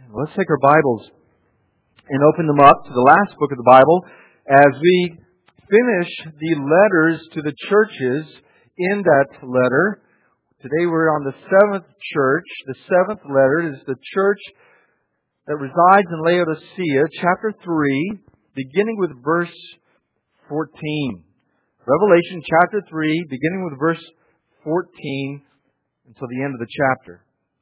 Let's take our Bibles and open them up to the last book of the Bible as we finish the letters to the churches in that letter. Today we're on the seventh church. The seventh letter is the church that resides in Laodicea, chapter 3, beginning with verse 14. Revelation chapter 3, beginning with verse 14 until the end of the chapter.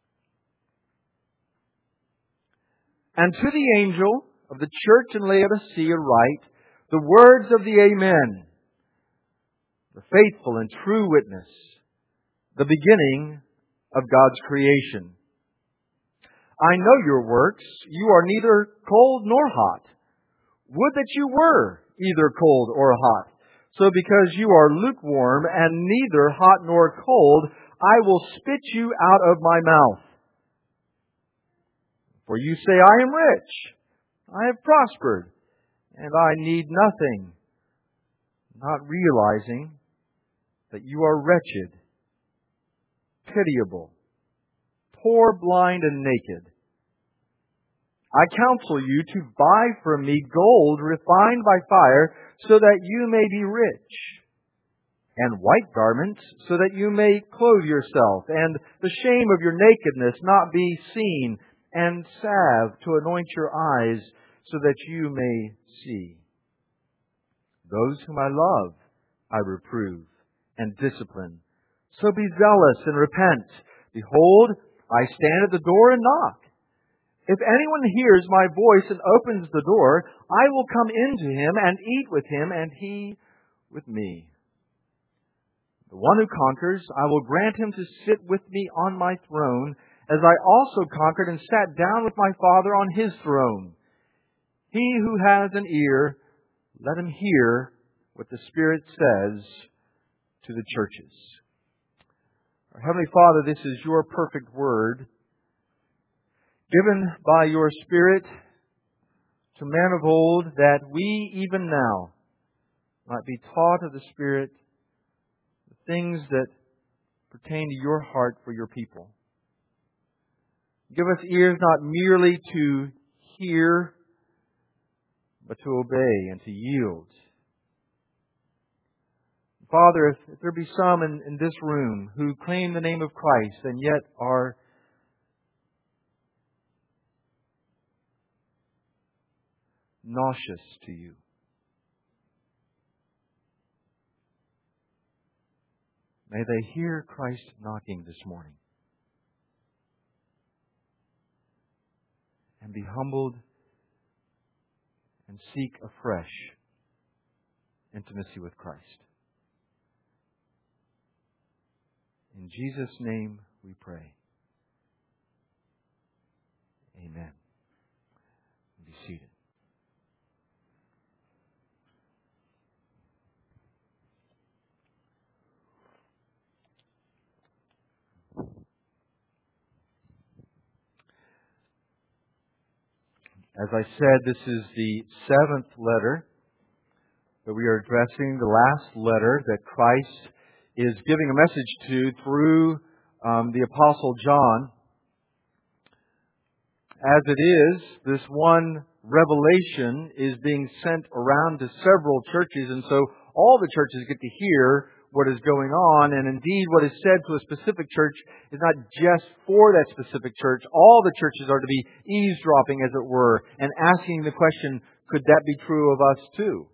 And to the angel of the church in Laodicea write the words of the Amen, the faithful and true witness, the beginning of God's creation. I know your works. You are neither cold nor hot. Would that you were either cold or hot. So because you are lukewarm and neither hot nor cold, I will spit you out of my mouth. For you say, I am rich, I have prospered, and I need nothing, not realizing that you are wretched, pitiable, poor, blind, and naked. I counsel you to buy from me gold refined by fire, so that you may be rich, and white garments, so that you may clothe yourself, and the shame of your nakedness not be seen, and salve to anoint your eyes, so that you may see. Those whom I love, I reprove and discipline. So be zealous and repent. Behold, I stand at the door and knock. If anyone hears my voice and opens the door, I will come into him and eat with him, and he with me. The one who conquers, I will grant him to sit with me on my throne, as I also conquered and sat down with my Father on His throne. He who has an ear, let him hear what the Spirit says to the churches. Our Heavenly Father, this is your perfect word, given by your Spirit to men of old, that we even now might be taught of the Spirit the things that pertain to your heart for your people. Give us ears not merely to hear, but to obey and to yield. Father, if there be some in this room who claim the name of Christ and yet are nauseous to you, may they hear Christ knocking this morning and be humbled and seek afresh intimacy with Christ. In Jesus' name we pray. Amen. Be seated. As I said, this is the seventh letter that we are addressing, the last letter that Christ is giving a message to through the Apostle John. As it is, this one revelation is being sent around to several churches, and so all the churches get to hear what is going on, and indeed what is said to a specific church is not just for that specific church. All the churches are to be eavesdropping, as it were, and asking the question, could that be true of us too?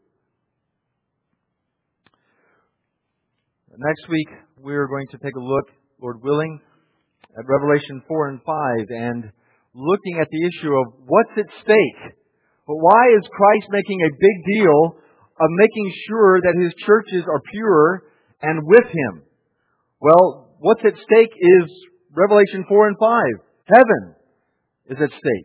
Next week, we're going to take a look, Lord willing, at Revelation 4 and 5, and looking at the issue of what's at stake. But why is Christ making a big deal of making sure that His churches are pure and with Him? Well, what's at stake is Revelation 4 and 5. Heaven is at stake.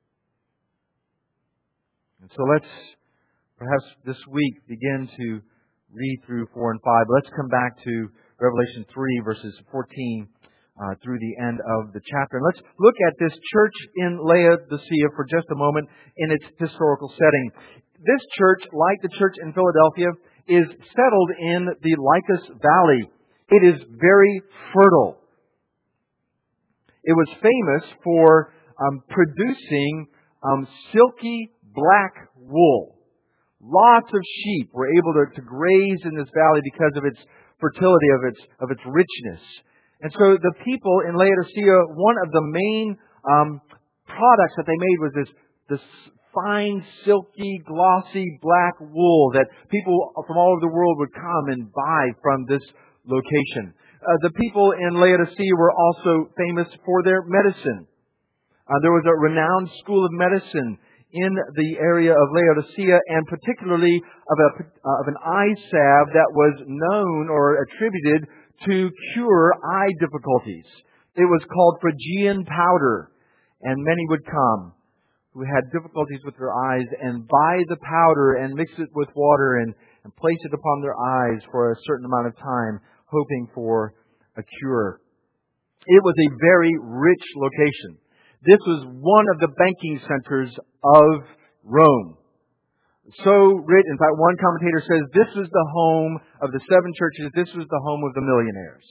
And so let's perhaps this week begin to read through 4 and 5. Let's come back to Revelation 3, verses 14 through the end of the chapter. And let's look at this church in Laodicea for just a moment in its historical setting. This church, like the church in Philadelphia, is settled in the Lycus Valley. It is very fertile. It was famous for producing silky black wool. Lots of sheep were able to graze in this valley because of its fertility, of its richness. And so the people in Laodicea, one of the main products that they made was this fine, silky, glossy black wool that people from all over the world would come and buy from this location. The people in Laodicea were also famous for their medicine. There was a renowned school of medicine in the area of Laodicea, and particularly of an eye salve that was known or attributed to cure eye difficulties. It was called Phrygian powder, and many would come who had difficulties with their eyes and buy the powder and mix it with water and place it upon their eyes for a certain amount of time, hoping for a cure. It was a very rich location. This was one of the banking centers of Rome. So rich, in fact, one commentator says this was the home of the seven churches. This was the home of the millionaires.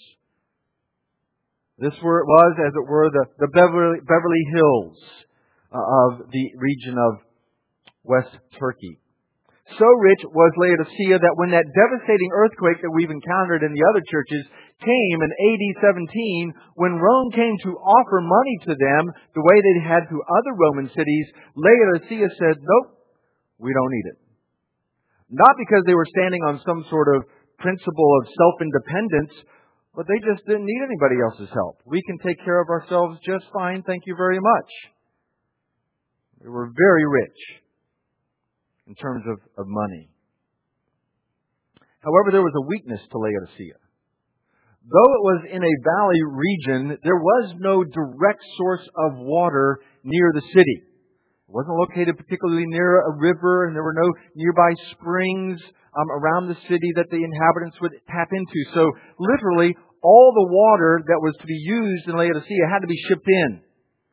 This was, as it were, the Beverly Hills of the region of West Turkey. So rich was Laodicea that when that devastating earthquake that we've encountered in the other churches came in AD 17, when Rome came to offer money to them the way they had to other Roman cities, Laodicea said, nope, we don't need it. Not because they were standing on some sort of principle of self-independence, but they just didn't need anybody else's help. We can take care of ourselves just fine, thank you very much. They were very rich in terms of money. However, there was a weakness to Laodicea. Though it was in a valley region, there was no direct source of water near the city. It wasn't located particularly near a river, and there were no nearby springs around the city that the inhabitants would tap into. So literally, all the water that was to be used in Laodicea had to be shipped in.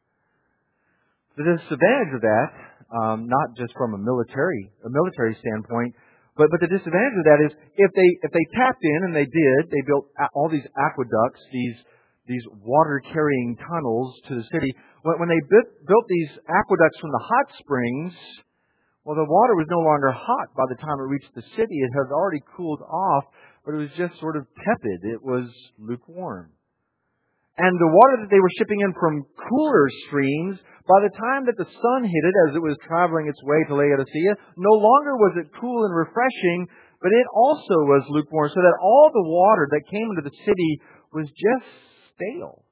The disadvantage of that, not just from a military standpoint, but the disadvantage of that is if they tapped in, and they did, they built all these aqueducts, these water carrying tunnels to the city. When they built these aqueducts from the hot springs, well, the water was no longer hot by the time it reached the city. It had already cooled off, but it was just sort of tepid. It was lukewarm. And the water that they were shipping in from cooler streams, by the time that the sun hit it as it was traveling its way to Laodicea, no longer was it cool and refreshing, but it also was lukewarm, so that all the water that came into the city was just stale.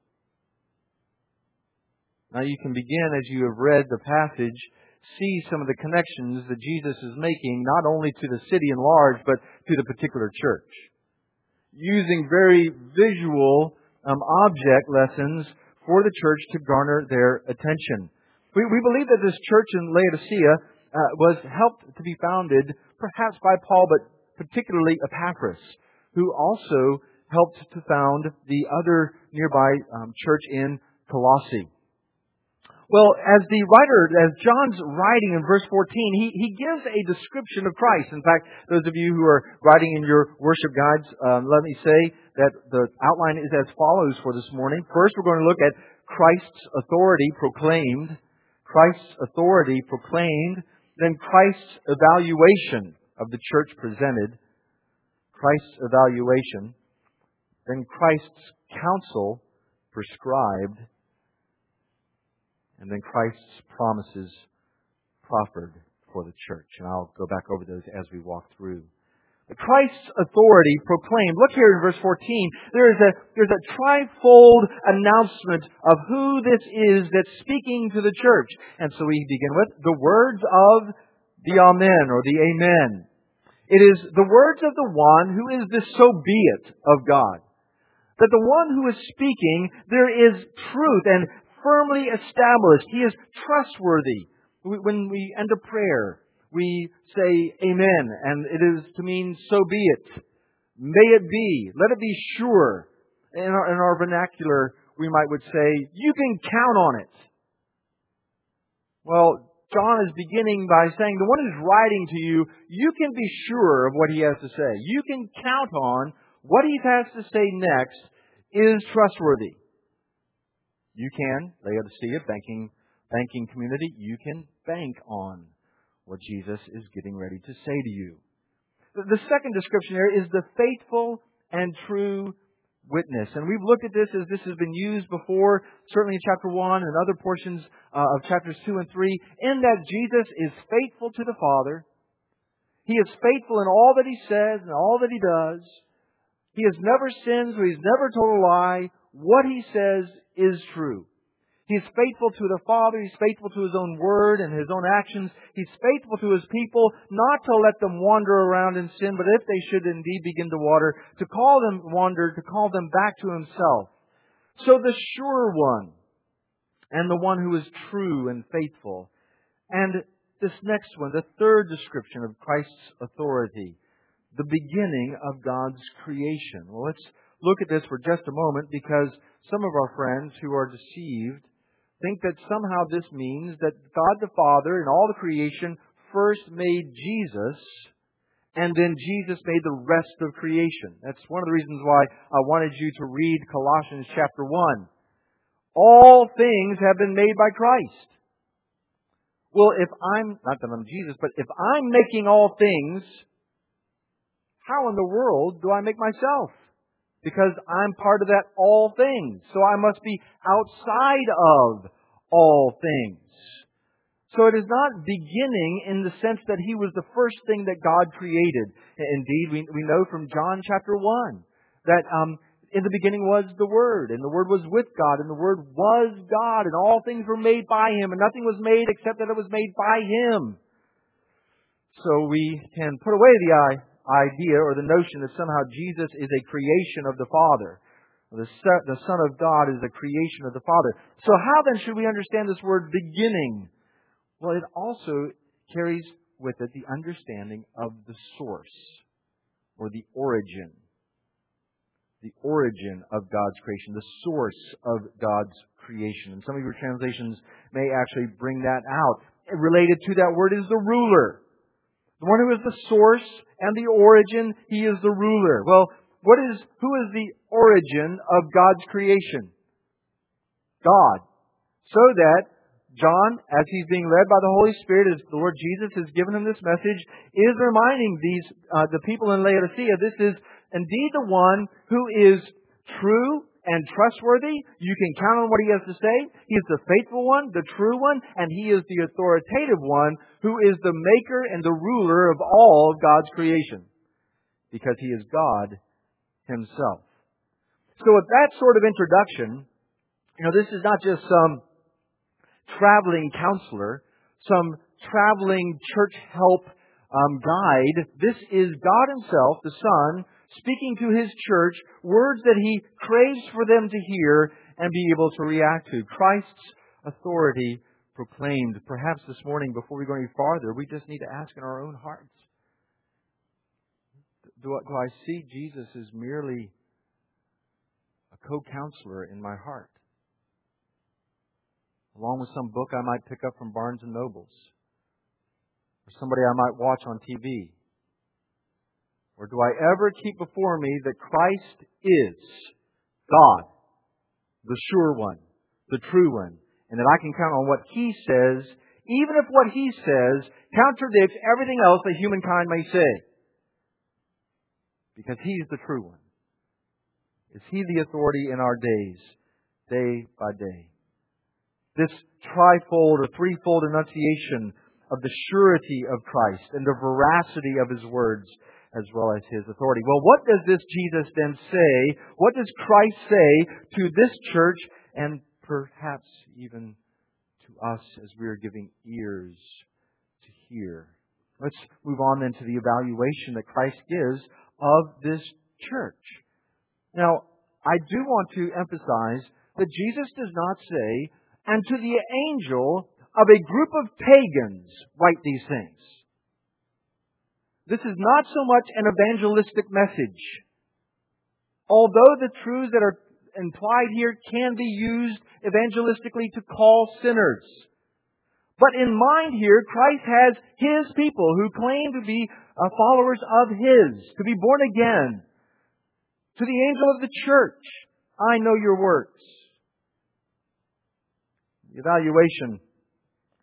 Now you can begin, as you have read the passage, see some of the connections that Jesus is making, not only to the city in large, but to the particular church. Using very visual object lessons for the church to garner their attention. We believe that this church in Laodicea was helped to be founded perhaps by Paul, but particularly Epaphras, who also helped to found the other nearby church in Colossae. Well, as John's writing in verse 14, he gives a description of Christ. In fact, those of you who are writing in your worship guides, let me say that the outline is as follows for this morning. First, we're going to look at Christ's authority proclaimed. Christ's authority proclaimed. Then Christ's evaluation of the church presented. Christ's evaluation. Then Christ's counsel prescribed. And then Christ's promises proffered for the church. And I'll go back over those as we walk through. Christ's authority proclaimed. Look here in verse 14. There's a trifold announcement of who this is that's speaking to the church. And so we begin with the words of the Amen or the Amen. It is the words of the one who is the so be it of God. That the one who is speaking, there is truth and firmly established. He is trustworthy. When we end a prayer, we say Amen, and it is to mean so be it. May it be. Let it be sure. In our vernacular, we would say, you can count on it. Well, John is beginning by saying, the one who's writing to you, you can be sure of what he has to say. You can count on what he has to say next is trustworthy. You can, Laodicea, banking banking community, you can bank on what Jesus is getting ready to say to you. The second description here is the faithful and true witness. And we've looked at this as this has been used before, certainly in chapter 1 and other portions of chapters 2 and 3, in that Jesus is faithful to the Father. He is faithful in all that He says and all that He does. He has never sinned, so He's never told a lie. What He says is true. He is faithful to the Father. He's faithful to His own word and His own actions. He's faithful to His people, not to let them wander around in sin, but if they should indeed begin to wander, to call them back to Himself. So the sure one, and the one who is true and faithful. And this next one, the third description of Christ's authority, the beginning of God's creation. Well, let's look at this for just a moment, because some of our friends who are deceived think that somehow this means that God the Father in all the creation first made Jesus, and then Jesus made the rest of creation. That's one of the reasons why I wanted you to read Colossians chapter 1. All things have been made by Christ. Well, not that I'm Jesus, but if I'm making all things, how in the world do I make myself? Because I'm part of that all things. So I must be outside of all things. So it is not beginning in the sense that He was the first thing that God created. Indeed, we know from John chapter 1 that in the beginning was the Word, and the Word was with God, and the Word was God, and all things were made by Him, and nothing was made except that it was made by Him. So we can put away the idea or the notion that somehow Jesus is a creation of the Father. The Son of God is a creation of the Father. So how then should we understand this word beginning? Well, it also carries with it the understanding of the source or the origin. The origin of God's creation, the source of God's creation. And some of your translations may actually bring that out. Related to that word is the ruler. The one who is the source and the origin, He is the ruler. Well, who is the origin of God's creation? God. So that John, as he's being led by the Holy Spirit, as the Lord Jesus has given him this message, is reminding the people in Laodicea, this is indeed the one who is true and trustworthy. You can count on what He has to say. He is the faithful one, the true one, and He is the authoritative one who is the maker and the ruler of all of God's creation. Because He is God Himself. So with that sort of introduction, this is not just some traveling counselor, some traveling church help guide. This is God Himself, the Son, speaking to His church, words that He craves for them to hear and be able to react to. Christ's authority proclaimed. Perhaps this morning, before we go any farther, we just need to ask in our own hearts, do I see Jesus as merely a co-counselor in my heart? Along with some book I might pick up from Barnes & Nobles, or somebody I might watch on TV. Or do I ever keep before me that Christ is God, the sure one, the true one, and that I can count on what He says, even if what He says contradicts everything else that humankind may say? Because He's the true one. Is He the authority in our days, day by day? This trifold or threefold enunciation of the surety of Christ and the veracity of His words, as well as His authority. Well, what does this Jesus then say? What does Christ say to this church and perhaps even to us as we are giving ears to hear? Let's move on then to the evaluation that Christ gives of this church. Now, I do want to emphasize that Jesus does not say, "And to the angel of a group of pagans write these things." This is not so much an evangelistic message. Although the truths that are implied here can be used evangelistically to call sinners. But in mind here, Christ has His people who claim to be followers of His, to be born again. To the angel of the church, I know your works. The evaluation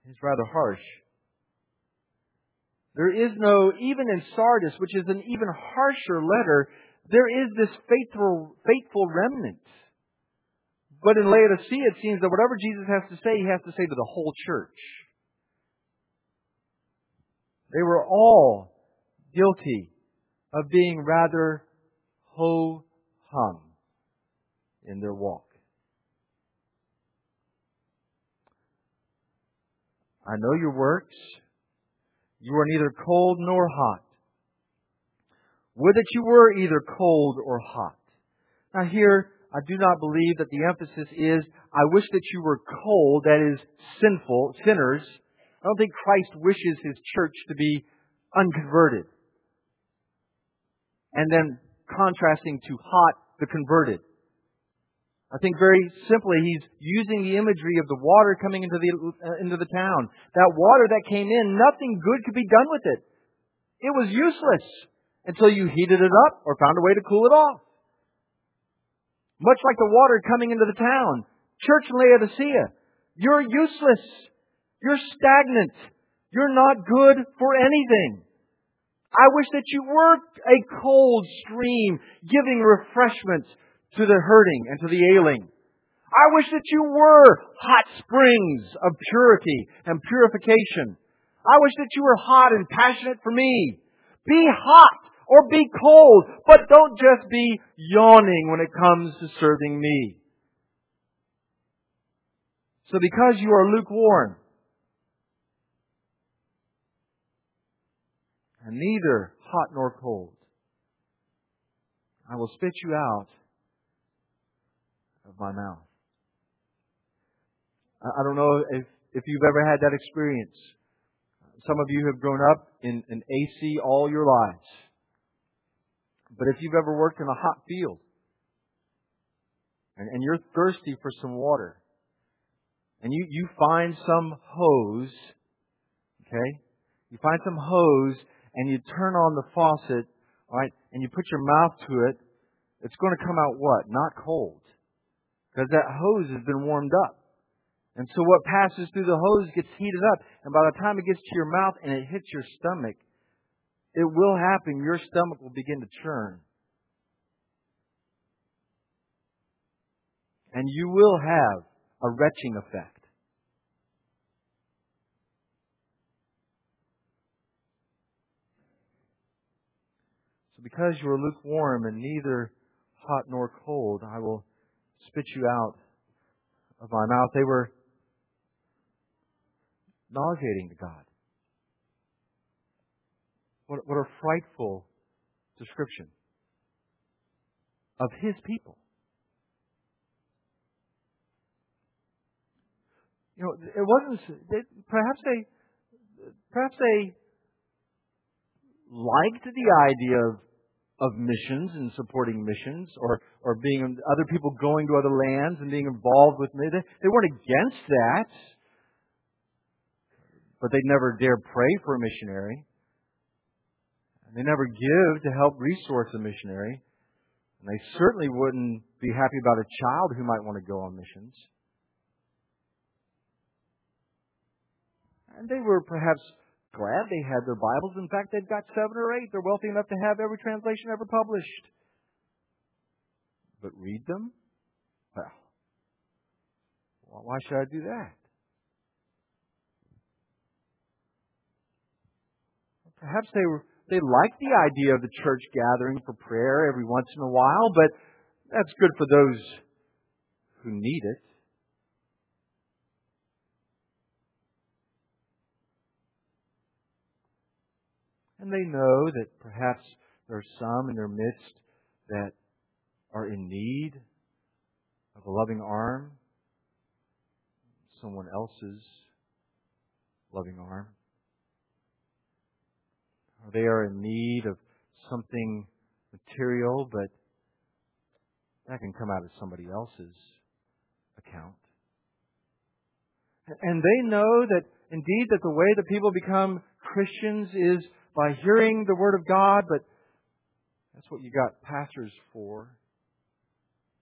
is rather harsh. There is no, even in Sardis, which is an even harsher letter, there is this faithful remnant. But in Laodicea, it seems that whatever Jesus has to say, He has to say to the whole church. They were all guilty of being rather ho-hum in their walk. I know your works. You are neither cold nor hot. Would that you were either cold or hot. Now here, I do not believe that the emphasis is, I wish that you were cold, that is, sinners. I don't think Christ wishes His church to be unconverted. And then contrasting to hot, the converted. I think very simply He's using the imagery of the water coming into the town. That water that came in, nothing good could be done with it. It was useless until you heated it up or found a way to cool it off. Much like the water coming into the town. Church in Laodicea, you're useless. You're stagnant. You're not good for anything. I wish that you were a cold stream giving refreshment to the hurting and to the ailing. I wish that you were hot springs of purity and purification. I wish that you were hot and passionate for me. Be hot or be cold, but don't just be yawning when it comes to serving me. So because you are lukewarm, and neither hot nor cold, I will spit you out of my mouth. I don't know if you've ever had that experience. Some of you have grown up in AC all your lives. But if you've ever worked in a hot field and you're thirsty for some water and you find some hose, okay? You find some hose and you turn on the faucet, all right, and you put your mouth to it, it's going to come out what? Not cold. Because that hose has been warmed up. And so what passes through the hose gets heated up. And by the time it gets to your mouth and it hits your stomach, it will happen. Your stomach will begin to churn. And you will have a retching effect. So because you are lukewarm and neither hot nor cold, I will spit you out of my mouth. They were nauseating to God. What a frightful description of His people. You know, it wasn't. Perhaps they liked the idea of missions and supporting missions, or being other people going to other lands and being involved with me. They weren't against that, but they'd never dare pray for a missionary. They never give to help resource a missionary. And they certainly wouldn't be happy about a child who might want to go on missions. And they were perhaps glad they had their Bibles. In fact, they've got 7 or 8. They're wealthy enough to have every translation ever published. But read them? Well, why should I do that? Perhaps they liked the idea of the church gathering for prayer every once in a while, but that's good for those who need it. And they know that perhaps there are some in their midst that are in need of a loving arm, someone else's loving arm. Or they are in need of something material, but that can come out of somebody else's account. And they know that indeed that the way that people become Christians is by hearing the Word of God, but that's what you got pastors for.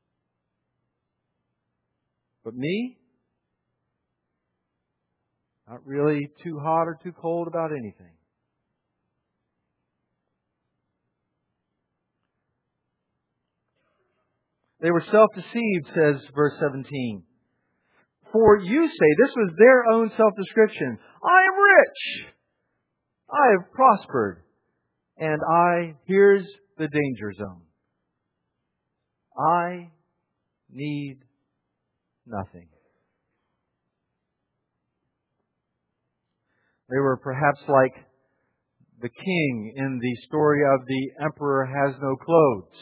But me? Not really too hot or too cold about anything. They were self-deceived, says verse 17. For you say, this was their own self-description, I am rich, I have prospered, and here's the danger zone. I need nothing. They were perhaps like the king in the story of the emperor has no clothes,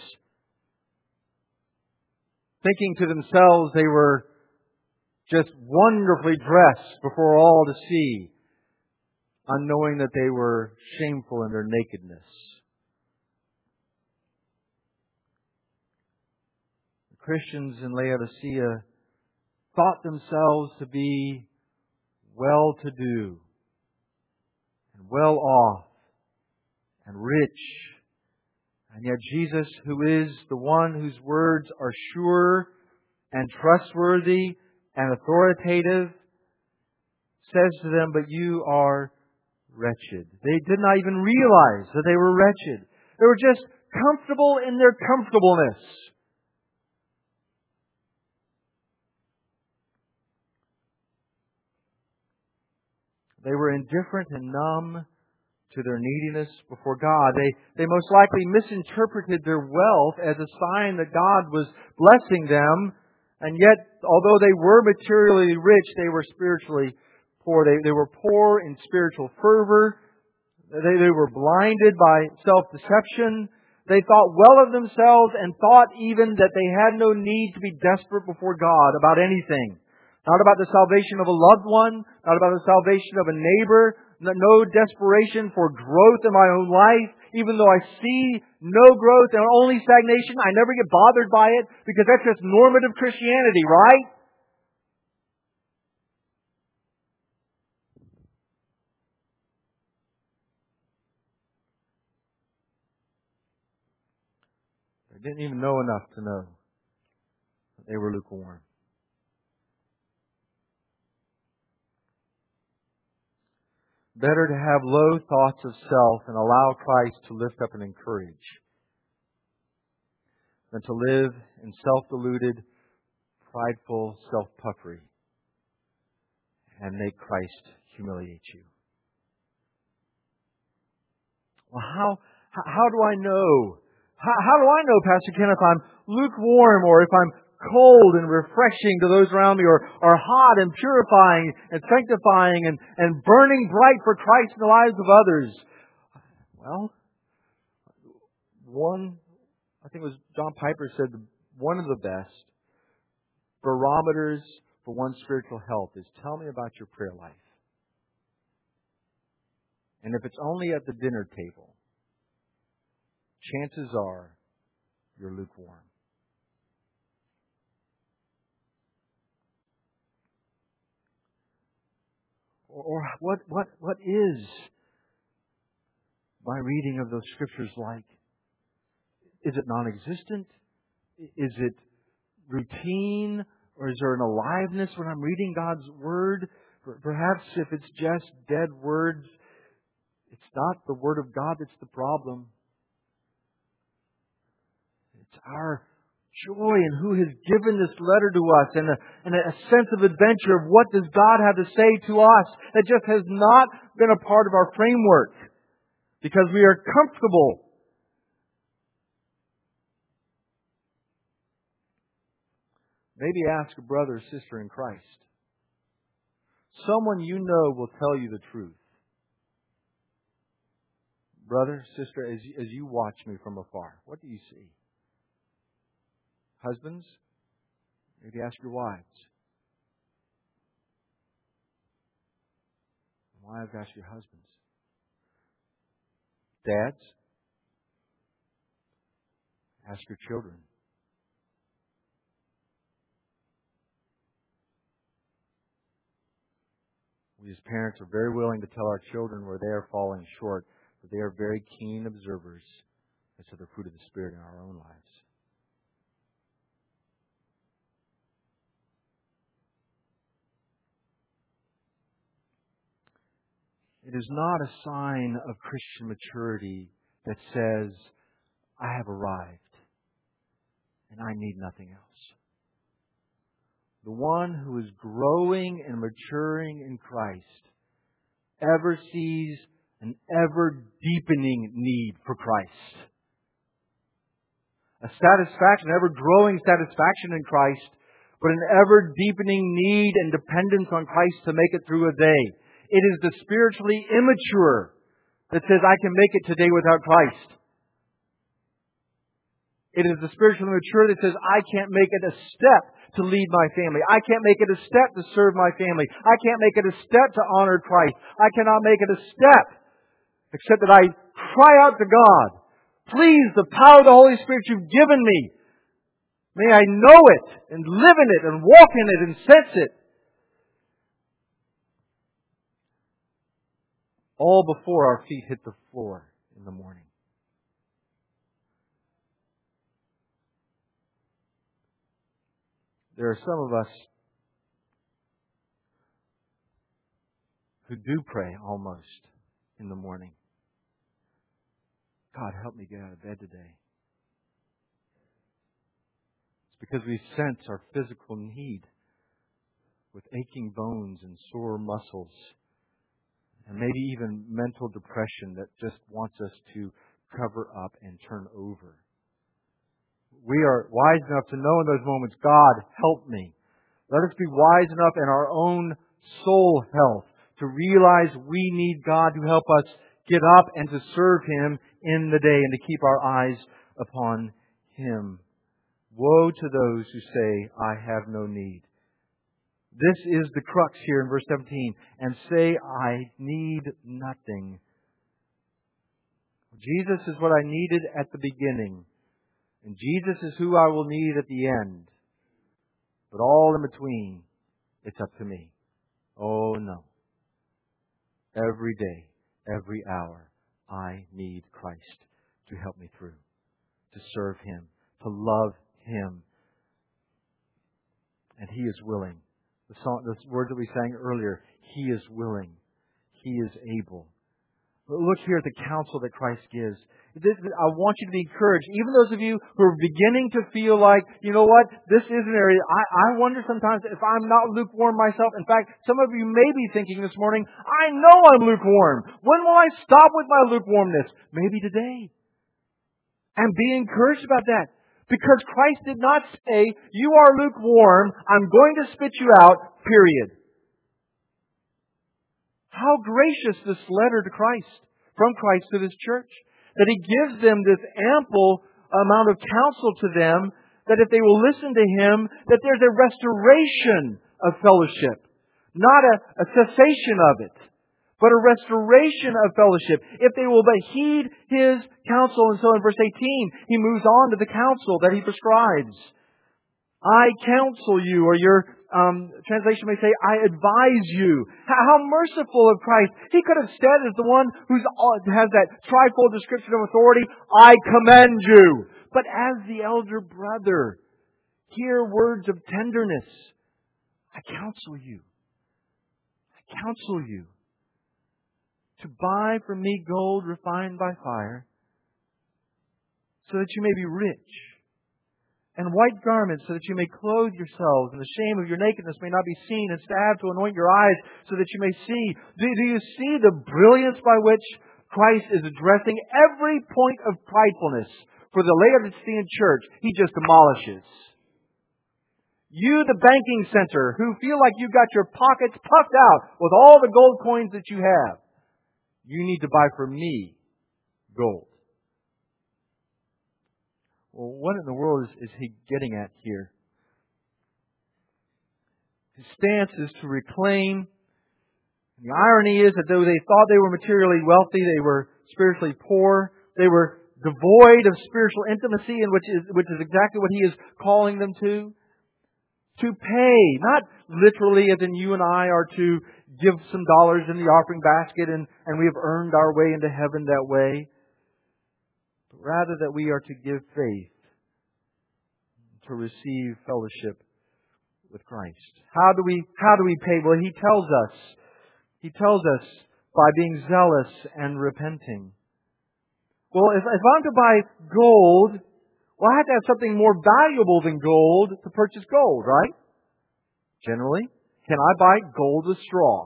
thinking to themselves they were just wonderfully dressed before all to see, unknowing that they were shameful in their nakedness. The Christians in Laodicea thought themselves to be well-to-do and well-off and rich. And yet Jesus, who is the one whose words are sure and trustworthy and authoritative, says to them, but you are wretched. They did not even realize that they were wretched. They were just comfortable in their comfortableness. They were indifferent and numb to their neediness before God. They most likely misinterpreted their wealth as a sign that God was blessing them. And yet, although they were materially rich, they were spiritually poor. They were poor in spiritual fervor. They were blinded by self-deception. They thought well of themselves and thought even that they had no need to be desperate before God about anything. Not about the salvation of a loved one, not about the salvation of a neighbor, no desperation for growth in my own life. Even though I see no growth and only stagnation, I never get bothered by it because that's just normative Christianity, right? They didn't even know enough to know that they were lukewarm. Better to have low thoughts of self and allow Christ to lift up and encourage than to live in self-deluded, prideful self-puffery and make Christ humiliate you. Well, how do I know? How do I know, Pastor Ken, if I'm lukewarm or if I'm cold and refreshing to those around me, or hot and purifying and sanctifying and burning bright for Christ in the lives of others? Well, I think it was John Piper said, one of the best barometers for one's spiritual health is tell me about your prayer life. And if it's only at the dinner table, chances are you're lukewarm. Or what is my reading of those scriptures like? Is it non-existent? Is it routine? Or is there an aliveness when I'm reading God's Word? Perhaps if it's just dead words, it's not the Word of God that's the problem. It's our joy in who has given this letter to us and a sense of adventure of what does God have to say to us that just has not been a part of our framework because we are comfortable. Maybe ask a brother or sister in Christ. Someone you know will tell you the truth. Brother, sister, as you watch me from afar, what do you see? Husbands, maybe ask your wives. Wives, ask your husbands. Dads, ask your children. We as parents are very willing to tell our children where they are falling short, but they are very keen observers as to the fruit of the Spirit in our own lives. It is not a sign of Christian maturity that says, I have arrived and I need nothing else. The one who is growing and maturing in Christ ever sees an ever deepening need for Christ. A satisfaction, ever growing satisfaction in Christ, but an ever deepening need and dependence on Christ to make it through a day. It is the spiritually immature that says, I can make it today without Christ. It is the spiritually mature that says, I can't make it a step to lead my family. I can't make it a step to serve my family. I can't make it a step to honor Christ. I cannot make it a step except that I cry out to God. Please, the power of the Holy Spirit you've given me, may I know it and live in it and walk in it and sense it. All before our feet hit the floor in the morning. There are some of us who do pray almost in the morning. God, help me get out of bed today. It's because we sense our physical need with aching bones and sore muscles. And maybe even mental depression that just wants us to cover up and turn over. We are wise enough to know in those moments, God, help me. Let us be wise enough in our own soul health to realize we need God to help us get up and to serve Him in the day and to keep our eyes upon Him. Woe to those who say, I have no need. This is the crux here in verse 17. And say, I need nothing. Jesus is what I needed at the beginning. And Jesus is who I will need at the end. But all in between, it's up to me. Oh no. Every day, every hour, I need Christ to help me through. To serve Him. To love Him. And He is willing. The words that we sang earlier, He is willing. He is able. Look here at the counsel that Christ gives. I want you to be encouraged. Even those of you who are beginning to feel like, you know what, this is an area, I wonder sometimes if I'm not lukewarm myself. In fact, some of you may be thinking this morning, I know I'm lukewarm. When will I stop with my lukewarmness? Maybe today. And be encouraged about that. Because Christ did not say, you are lukewarm, I'm going to spit you out, period. How gracious this letter to Christ, from Christ to this church. That He gives them this ample amount of counsel to them, that if they will listen to Him, that there's a restoration of fellowship. Not a cessation of it, but a restoration of fellowship. If they will but heed His counsel. And so in verse 18, He moves on to the counsel that He prescribes. I counsel you, or your translation may say, I advise you. How merciful of Christ. He could have said as the one who has that trifold description of authority, I commend you. But as the elder brother, hear words of tenderness. I counsel you. I counsel you to buy from me gold refined by fire, so that you may be rich, and white garments, so that you may clothe yourselves, and the shame of your nakedness may not be seen, and salve to anoint your eyes, so that you may see. Do you see the brilliance by which Christ is addressing every point of pridefulness for the Laodicean church? He just demolishes. You, the banking center, who feel like you've got your pockets puffed out with all the gold coins that you have, you need to buy from me gold. Well, what in the world is he getting at here? His stance is to reclaim. The irony is that though they thought they were materially wealthy, they were spiritually poor. They were devoid of spiritual intimacy, and which is exactly what He is calling them to. To pay, not literally as in you and I are to give some dollars in the offering basket and we have earned our way into heaven that way. But rather that we are to give faith to receive fellowship with Christ. How do we pay? Well, He tells us by being zealous and repenting. Well, if I'm to buy gold, well, I have to have something more valuable than gold to purchase gold, right? Generally. Can I buy gold with straw?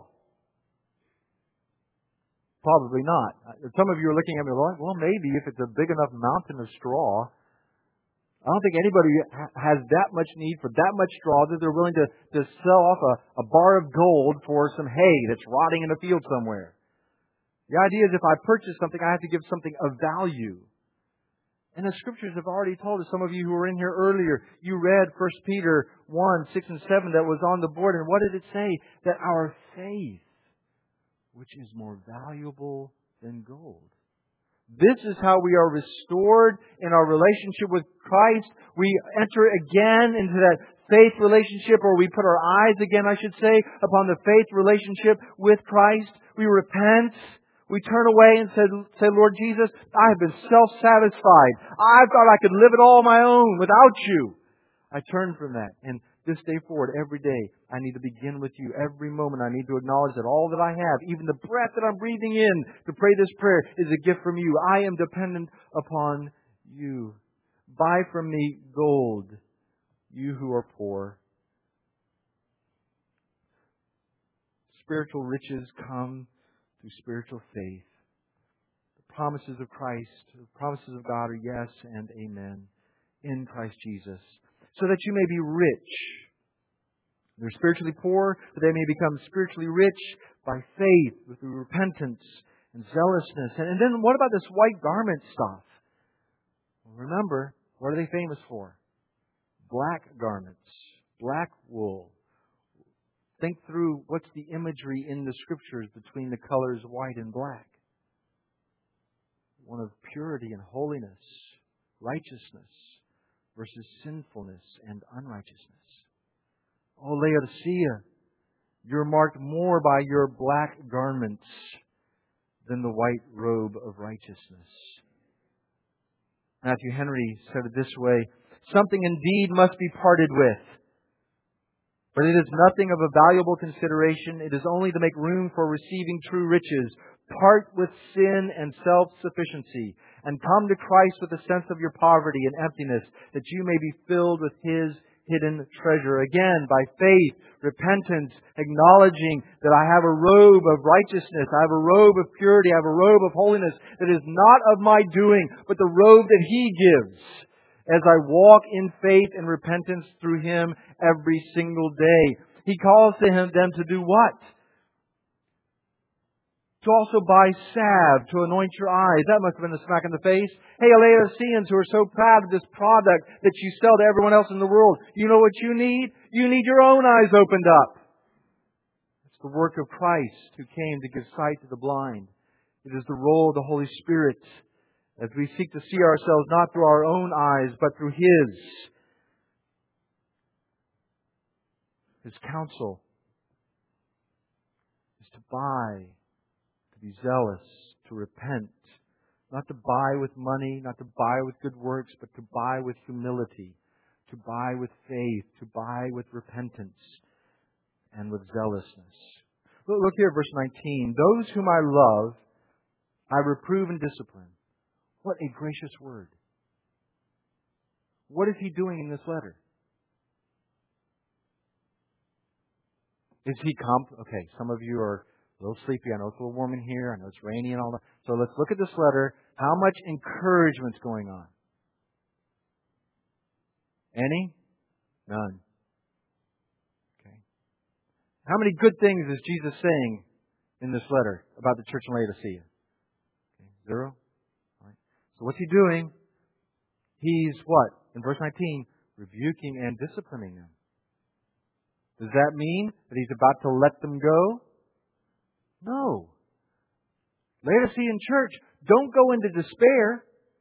Probably not. Some of you are looking at me like, well, maybe if it's a big enough mountain of straw. I don't think anybody has that much need for that much straw that they're willing to sell off a bar of gold for some hay that's rotting in a field somewhere. The idea is if I purchase something, I have to give something of value. And the Scriptures have already told us, some of you who were in here earlier, you read 1 Peter 1, 6 and 7 that was on the board. And what did it say? That our faith, which is more valuable than gold. This is how we are restored in our relationship with Christ. We enter again into that faith relationship, or we put our eyes again, I should say, upon the faith relationship with Christ. We repent. We turn away and say, Lord Jesus, I have been self-satisfied. I thought I could live it all on my own without you. I turn from that. And this day forward, every day, I need to begin with you. Every moment, I need to acknowledge that all that I have, even the breath that I'm breathing in to pray this prayer, is a gift from you. I am dependent upon you. Buy from me gold, you who are poor. Spiritual riches come through spiritual faith. The promises of Christ, the promises of God are yes and amen in Christ Jesus, so that you may be rich. They're spiritually poor, but they may become spiritually rich by faith, through repentance and zealousness. And then what about this white garment stuff? Well, remember, what are they famous for? Black garments, black wool. Think through what's the imagery in the Scriptures between the colors white and black. One of purity and holiness, righteousness, versus sinfulness and unrighteousness. Oh, Laodicea, you're marked more by your black garments than the white robe of righteousness. Matthew Henry said it this way: something indeed must be parted with, but it is nothing of a valuable consideration. It is only to make room for receiving true riches. Part with sin and self-sufficiency, and come to Christ with a sense of your poverty and emptiness, that you may be filled with His hidden treasure. Again, by faith, repentance, acknowledging that I have a robe of righteousness, I have a robe of purity, I have a robe of holiness that is not of my doing, but the robe that He gives, as I walk in faith and repentance through Him every single day. He calls to them to do what? To also buy salve to anoint your eyes. That must have been a smack in the face. Hey, Laodiceans who are so proud of this product that you sell to everyone else in the world. You know what you need? You need your own eyes opened up. It's the work of Christ who came to give sight to the blind. It is the role of the Holy Spirit as we seek to see ourselves not through our own eyes, but through His. His counsel is to buy, to be zealous, to repent. Not to buy with money, not to buy with good works, but to buy with humility, to buy with faith, to buy with repentance and with zealousness. Look here at verse 19. Those whom I love, I reprove and discipline. What a gracious word. What is he doing in this letter? Is he okay, some of you are a little sleepy. I know it's a little warm in here. I know it's rainy and all that. So let's look at this letter. How much encouragement's going on? Any? None. Okay. How many good things is Jesus saying in this letter about the church in Laodicea? Okay. 0. All right. So what's he doing? He's what? In verse 19, rebuking and disciplining them. Does that mean that he's about to let them go? No. Laodicean church, don't go into despair.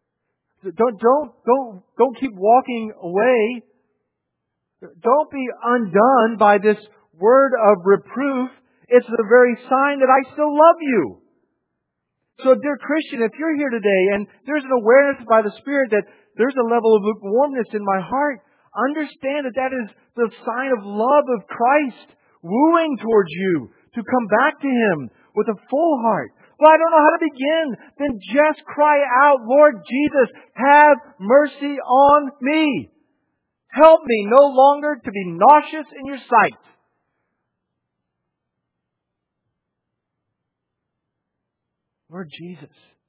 Don't keep walking away. Don't be undone by this word of reproof. It's the very sign that I still love you. So, dear Christian, if you're here today and there's an awareness by the Spirit that there's a level of lukewarmness in my heart, understand that that is the sign of love of Christ wooing towards you to come back to Him. with a full heart. Well, I don't know how to begin. Then just cry out, Lord Jesus, have mercy on me. Help me no longer to be nauseous in your sight. Lord Jesus,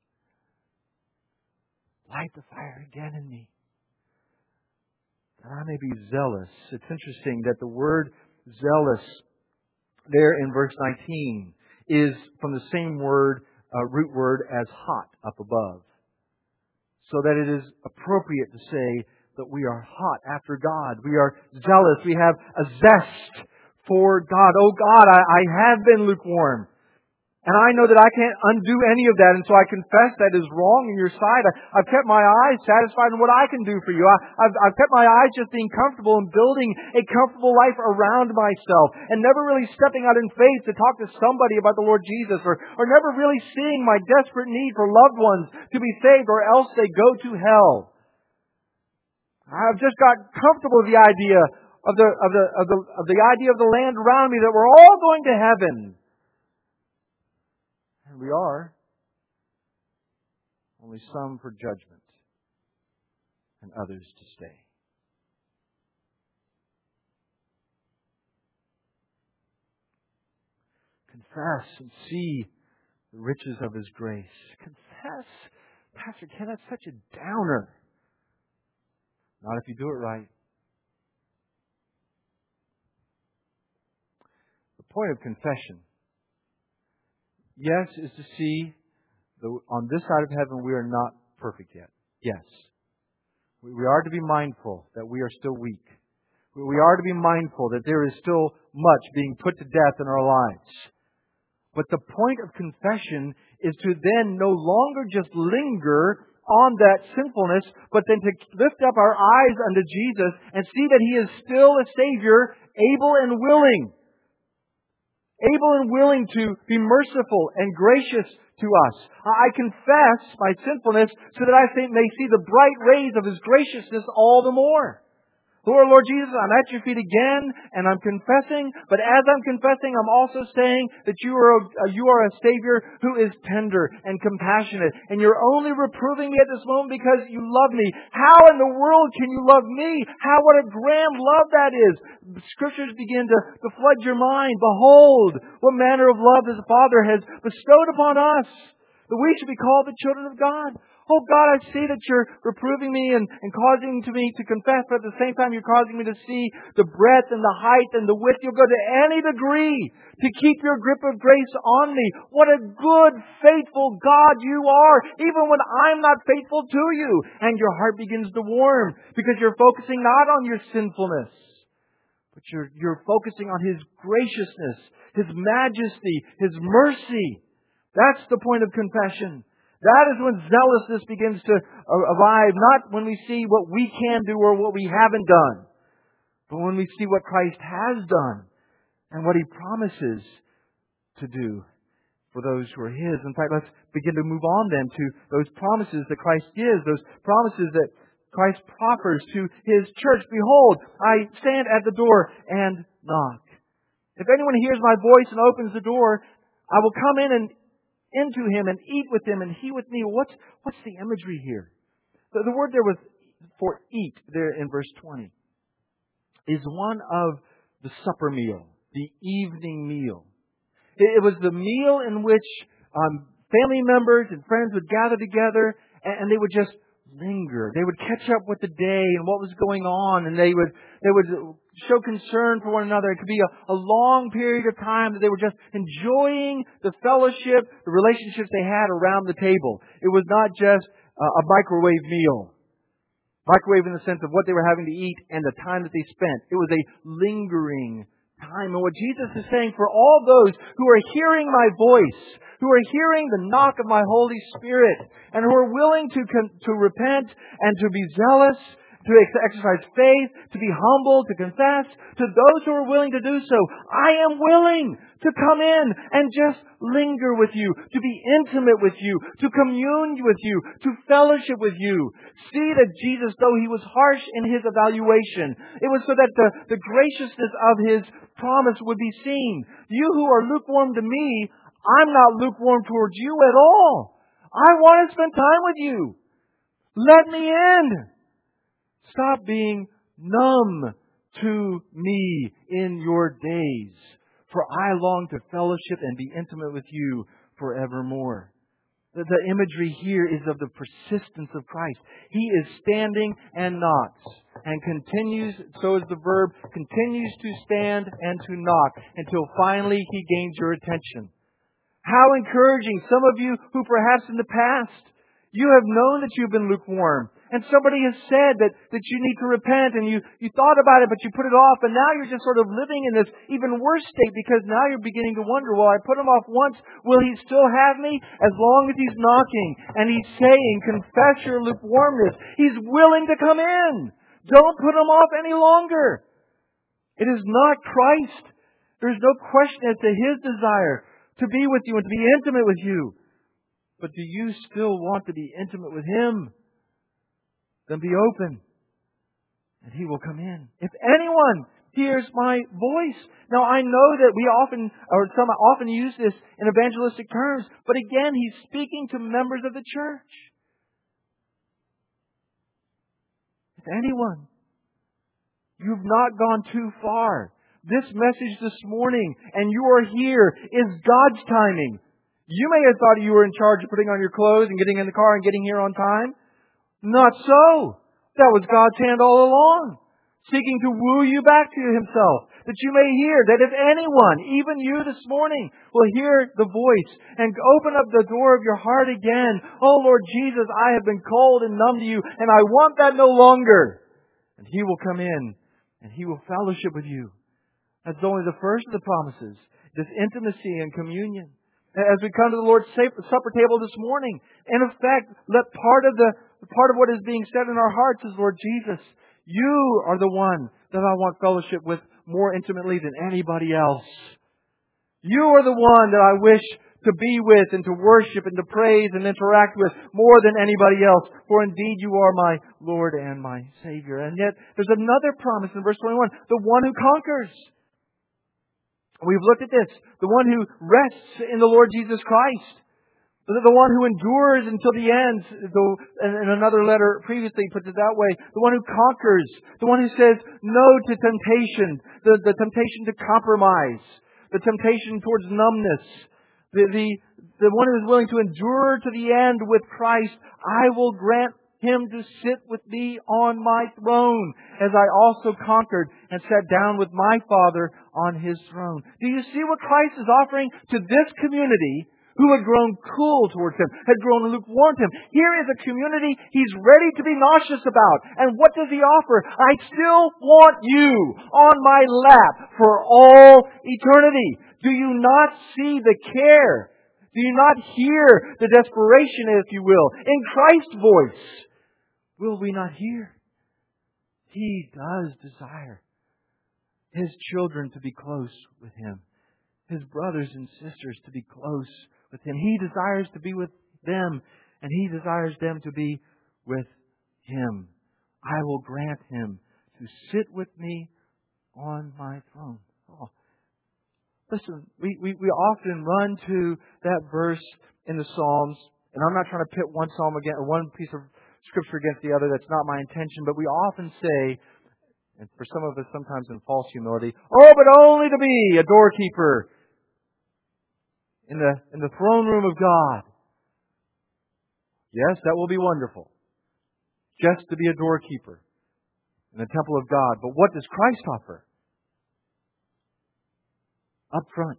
light the fire again in me, that I may be zealous. It's interesting that the word zealous there in verse 19 is from the same word, root word as hot up above. So that it is appropriate to say that we are hot after God. We are zealous. We have a zest for God. Oh God, I have been lukewarm. And I know that I can't undo any of that, and so I confess that is wrong in your sight. I've kept my eyes satisfied in what I can do for you. I've kept my eyes just being comfortable and building a comfortable life around myself, and never really stepping out in faith to talk to somebody about the Lord Jesus, or never really seeing my desperate need for loved ones to be saved, or else they go to hell. I've just got comfortable with the idea of the idea of the land around me, that we're all going to heaven. And we are. Only some for judgment and others to stay. Confess and see the riches of His grace. Confess. Pastor Ken, that's such a downer. Not if you do it right. The point of confession, yes, is to see that on this side of heaven we are not perfect yet. Yes. We are to be mindful that we are still weak. We are to be mindful that there is still much being put to death in our lives. But the point of confession is to then no longer just linger on that sinfulness, but then to lift up our eyes unto Jesus and see that He is still a Savior, able and willing. Able and willing to be merciful and gracious to us. I confess my sinfulness so that I may see the bright rays of His graciousness all the more. Lord Jesus, I'm at your feet again, and I'm confessing, but as I'm confessing, I'm also saying that you are a Savior who is tender and compassionate, and you're only reproving me at this moment because you love me. How in the world can you love me? What a grand love that is. Scriptures begin to flood your mind. Behold, what manner of love the Father has bestowed upon us, that we should be called the children of God. Oh God, I see that you're reproving me and causing me to confess, but at the same time you're causing me to see the breadth and the height and the width. You'll go to any degree to keep your grip of grace on me. What a good, faithful God you are, even when I'm not faithful to you. And your heart begins to warm because you're focusing not on your sinfulness, but you're focusing on His graciousness, His majesty, His mercy. That's the point of confession. That is when zealousness begins to arrive, not when we see what we can do or what we haven't done, but when we see what Christ has done and what He promises to do for those who are His. In fact, let's begin to move on then to those promises that Christ gives, those promises that Christ proffers to His church. Behold, I stand at the door and knock. If anyone hears my voice and opens the door, I will come in and into him and eat with him and he with me. What's the imagery here? The word there for eat there in verse 20 is one of the supper meal, the evening meal. It was the meal in which family members and friends would gather together and they would just linger. They would catch up with the day and what was going on, and they would show concern for one another. It could be a long period of time that they were just enjoying the fellowship, the relationships they had around the table. It was not just a microwave meal. Microwave in the sense of what they were having to eat and the time that they spent. It was a lingering time. And what Jesus is saying for all those who are hearing my voice, who are hearing the knock of my Holy Spirit, and who are willing to repent and to be zealous, to exercise faith, to be humble, to confess, to those who are willing to do so, I am willing to come in and just linger with you, to be intimate with you, to commune with you, to fellowship with you. See that Jesus, though He was harsh in His evaluation, it was so that the graciousness of His promise would be seen. You who are lukewarm to me, I'm not lukewarm towards you at all. I want to spend time with you. Let me in. Stop being numb to me in your days, for I long to fellowship and be intimate with you forevermore. The imagery here is of the persistence of Christ. He is standing and knocks, and continues, so is the verb, continues to stand and to knock until finally He gains your attention. How encouraging. Some of you who perhaps in the past, you have known that you've been lukewarm. And somebody has said that you need to repent, and you thought about it, but you put it off, and now you're just sort of living in this even worse state because now you're beginning to wonder, well, I put him off once, will he still have me? As long as he's knocking and he's saying, confess your lukewarmness, he's willing to come in. Don't put him off any longer. It is not Christ. There's no question as to His desire to be with you and to be intimate with you. But do you still want to be intimate with Him? Then be open, and He will come in. If anyone hears my voice. Now I know that some often use this in evangelistic terms, but again, He's speaking to members of the church. If anyone, you've not gone too far. This message this morning, and you are here, is God's timing. You may have thought you were in charge of putting on your clothes and getting in the car and getting here on time. Not so. That was God's hand all along, seeking to woo you back to Himself, that you may hear that if anyone, even you this morning, will hear the voice and open up the door of your heart again. Oh Lord Jesus, I have been cold and numb to you, and I want that no longer. And He will come in, and He will fellowship with you. That's only the first of the promises, this intimacy and communion. As we come to the Lord's Supper table this morning, in effect, let part of what is being said in our hearts is, Lord Jesus, You are the one that I want fellowship with more intimately than anybody else. You are the one that I wish to be with and to worship and to praise and interact with more than anybody else. For indeed You are my Lord and my Savior. And yet, there's another promise in verse 21. The one who conquers. We've looked at this. The one who rests in the Lord Jesus Christ. The one who endures until the end. In another letter previously puts it that way. The one who conquers. The one who says no to temptation. The temptation to compromise. The temptation towards numbness. The one who is willing to endure to the end with Christ. I will grant Him to sit with me on my throne, as I also conquered and sat down with my Father on His throne. Do you see what Christ is offering to this community who had grown cool towards Him, had grown lukewarm to Him? Here is a community He's ready to be nauseous about. And what does He offer? I still want you on my lap for all eternity. Do you not see the care? Do you not hear the desperation, if you will, in Christ's voice? Will we not hear? He does desire His children to be close with Him. His brothers and sisters to be close with Him. He desires to be with them, and He desires them to be with Him. I will grant Him to sit with me on my throne. Oh. Listen, we often run to that verse in the Psalms, and I'm not trying to pit one psalm against one piece of Scripture against the other. That's not my intention. But we often say, and for some of us sometimes in false humility, oh, but only to be a doorkeeper in the throne room of God. Yes, that will be wonderful. Just to be a doorkeeper in the temple of God. But what does Christ offer? Up front.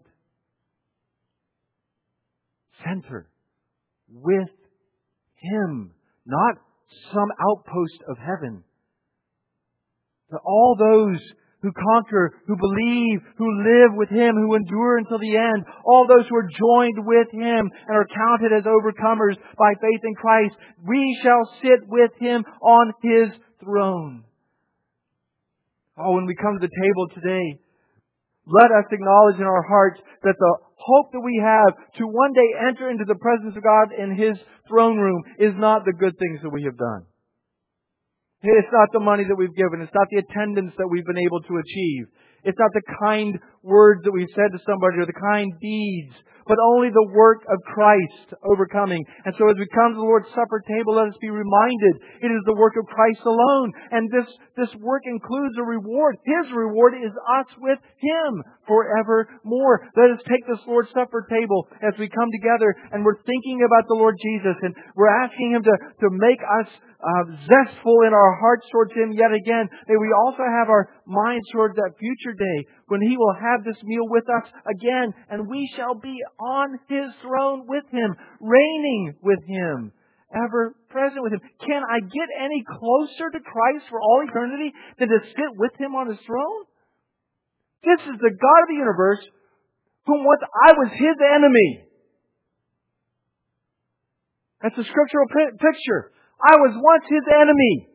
Center. With Him. Not some outpost of heaven. But all those who conquer, who believe, who live with Him, who endure until the end, all those who are joined with Him and are counted as overcomers by faith in Christ, we shall sit with Him on His throne. Oh, when we come to the table today, let us acknowledge in our hearts that the hope that we have to one day enter into the presence of God in His throne room is not the good things that we have done. It's not the money that we've given. It's not the attendance that we've been able to achieve. It's not the kind words that we've said to somebody or the kind deeds, but only the work of Christ overcoming. And so as we come to the Lord's Supper table, let us be reminded it is the work of Christ alone. And this work includes a reward. His reward is us with Him forevermore. Let us take this Lord's Supper table as we come together and we're thinking about the Lord Jesus and we're asking Him to make us zestful in our hearts towards Him yet again. May we also have our minds towards that future day when He will have this meal with us again and we shall be on His throne with Him, reigning with Him, ever present with Him. Can I get any closer to Christ for all eternity than to sit with Him on His throne? This is the God of the universe whom once I was His enemy. That's a scriptural picture. I was once His enemy.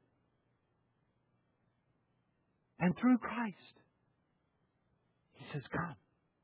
And through Christ, He says, come.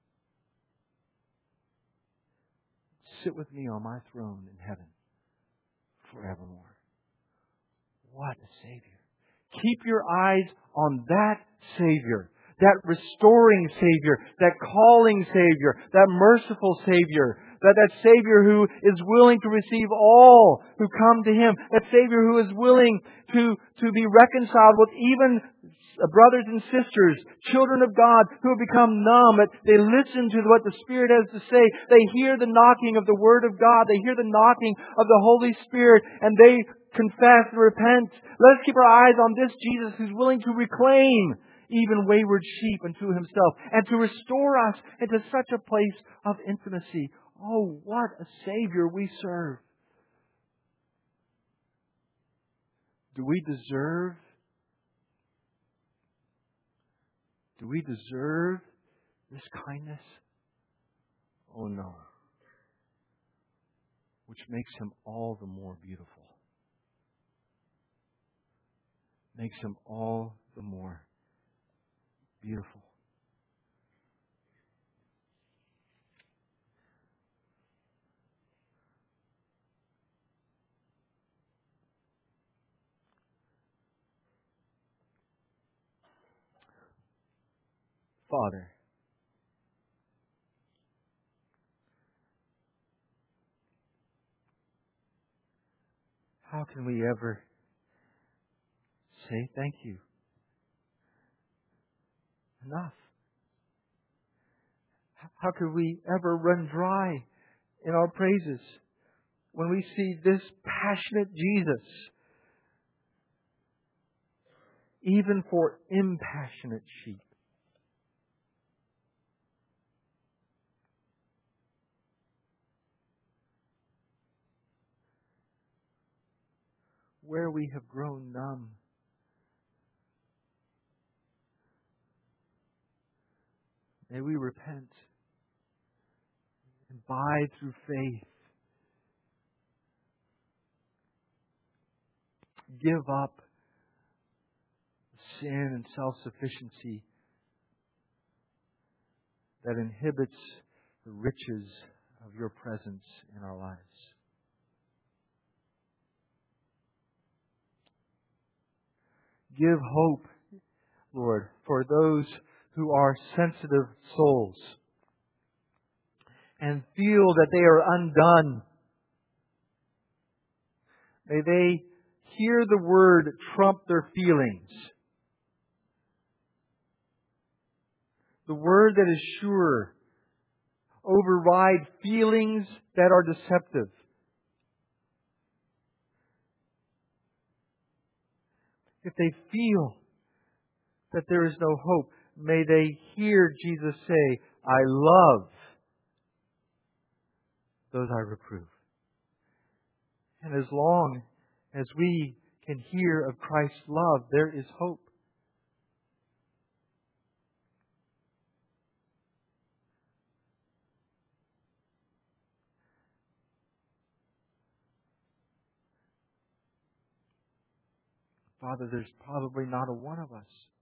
Sit with me on my throne in heaven forevermore. What a Savior. Keep your eyes on that Savior. That restoring Savior. That calling Savior. That merciful Savior. That Savior who is willing to receive all who come to Him. That Savior who is willing to be reconciled with even brothers and sisters, children of God who have become numb. They listen to what the Spirit has to say. They hear the knocking of the Word of God. They hear the knocking of the Holy Spirit and they confess and repent. Let us keep our eyes on this Jesus who's willing to reclaim even wayward sheep unto Himself and to restore us into such a place of intimacy. Oh, what a Savior we serve. Do we deserve this kindness? Oh no. Which makes Him all the more beautiful. Makes Him all the more beautiful. Father, how can we ever say thank you enough? How could we ever run dry in our praises when we see this passionate Jesus, even for impassionate sheep? Where we have grown numb, may we repent and by through faith give up sin and self-sufficiency that inhibits the riches of Your presence in our lives. Give hope, Lord, for those who are sensitive souls and feel that they are undone. May they hear the Word trump their feelings. The Word that is sure override feelings that are deceptive. If they feel that there is no hope, may they hear Jesus say, I love those I reprove. And as long as we can hear of Christ's love, there is hope. Father, there's probably not a one of us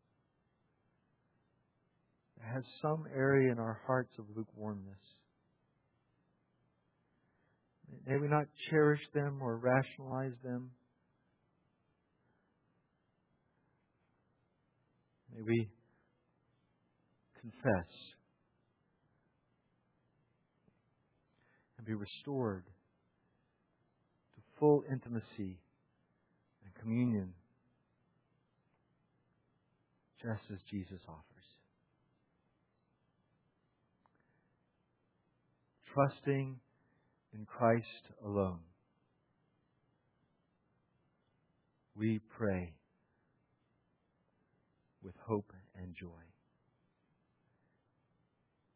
that has some area in our hearts of lukewarmness. May we not cherish them or rationalize them. May we confess and be restored to full intimacy and communion, just as Jesus offers. Trusting in Christ alone, we pray with hope and joy.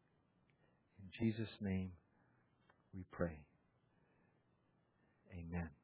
In Jesus' name we pray. Amen.